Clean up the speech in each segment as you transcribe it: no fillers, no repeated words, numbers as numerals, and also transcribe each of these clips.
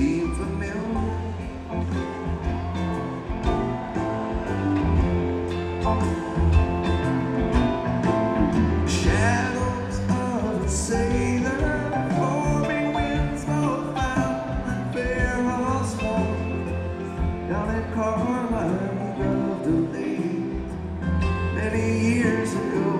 seem familiar. Shadows of a sailor, forming winds both foul and fair, all small. Down at Carlisle, he loved a lady many years ago.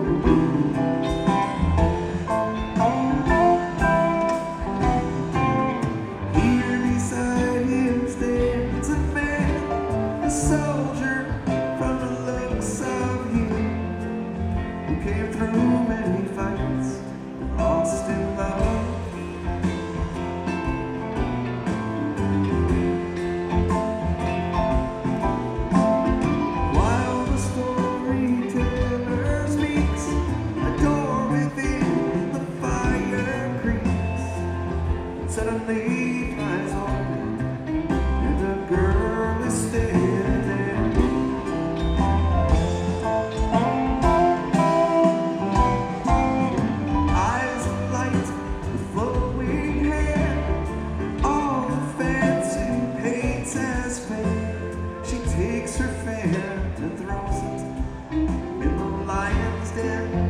Soldier from the looks of him, who came through many fights and lost in love. While the storyteller speaks, a door within the fire creaks, and suddenly flies open, and a girl is standing. She takes her fan and throws it in the lion's den.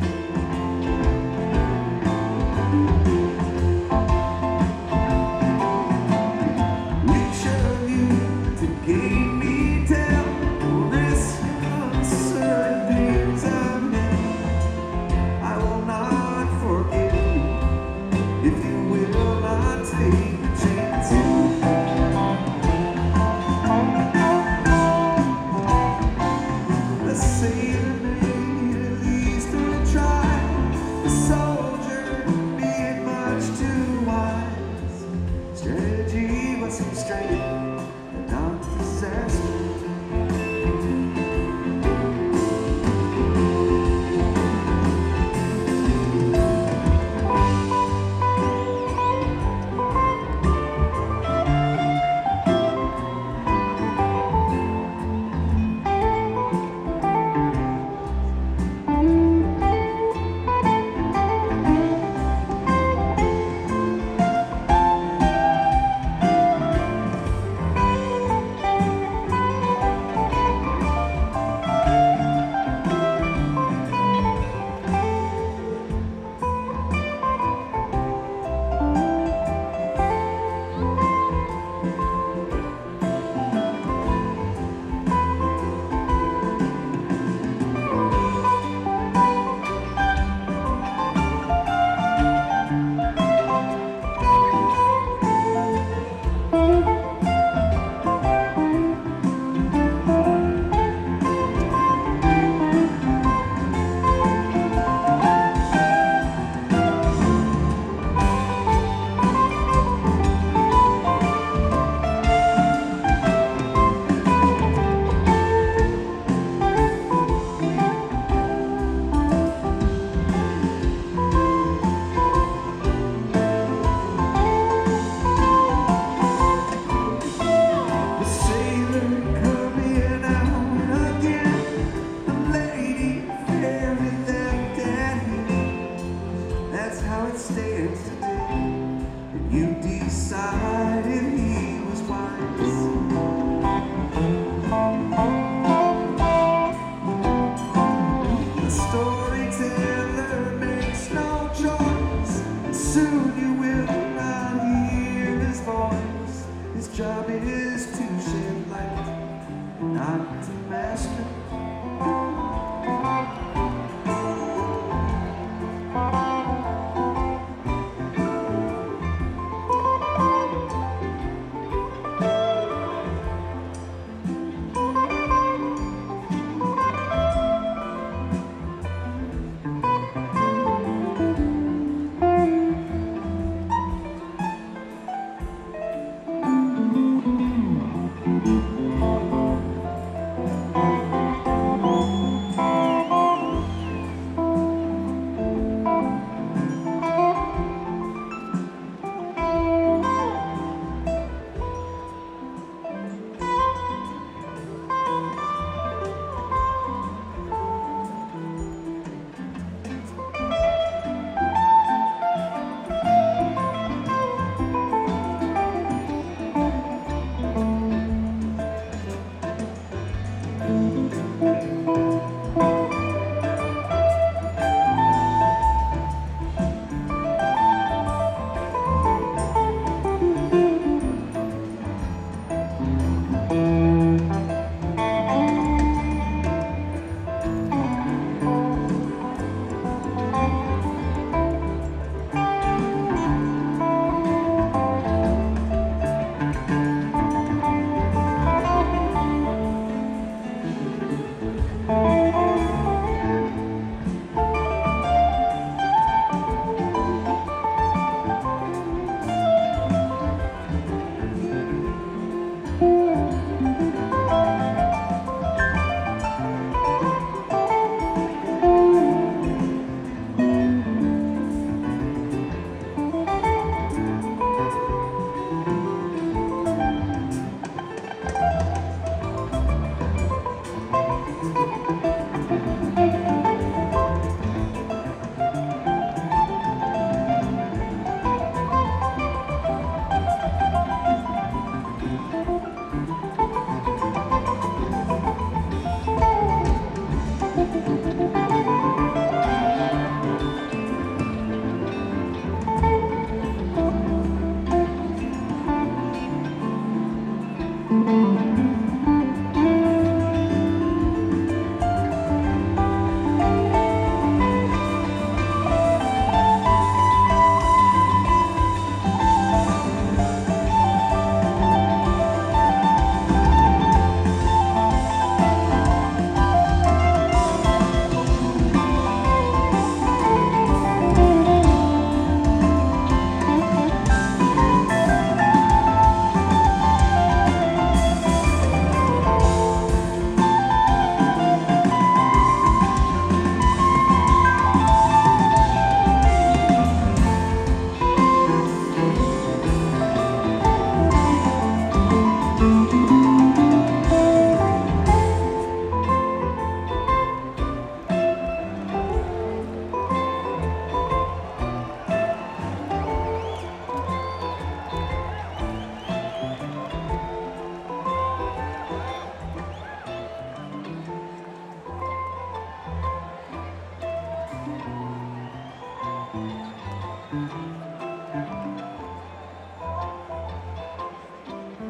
Which of you to gain me tell will risk uncertain days of men? I will not forgive you if you will not take the chance. Sailor made at least a try. The soldier, being much too wise, strategy was some straight and not disaster. Stands today, and you decided he was wise. The storyteller makes no choice, and soon you will not hear his voice. His job is to shed light, not